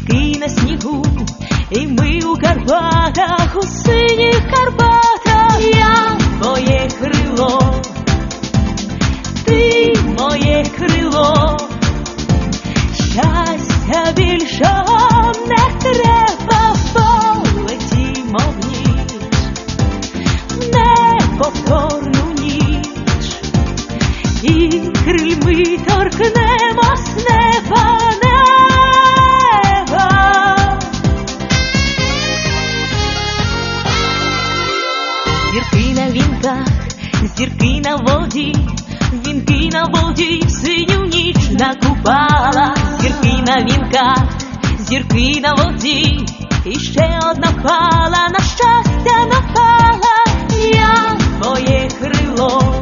зірки на снігу, і ми у Карпатах, у синіх Карпатах. Я твоє крило, ти моє крило, щастя більшого не треба, полетімо в ніч, в неповторну ніч, і крильми торкнемось неба, неба. Зірки на вінках, зірки на воді, вінки на воді, в синю ніч на Купалах. Зірки на вінках, зірки на воді, і ще одна впала, на щастя напала. Я твоє крило,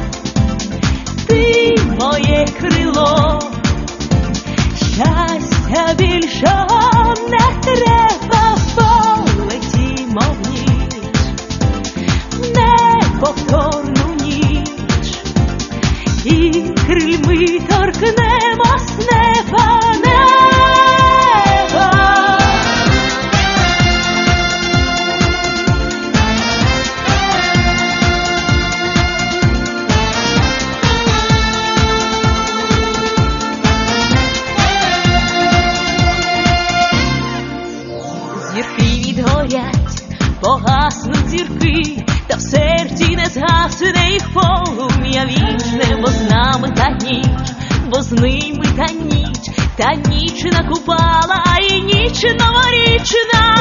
ти моє крило, щастя більшого не треба, полетімо в ніч, в неповторну ніч, і крильми торкнемось неба, неба. Зірки відгорять, погаснуть зірки, та в серці не згасне їх полум'я вічне, бо з нами та ніч, бо з ними та ніч на Купала, і ніч новорічна.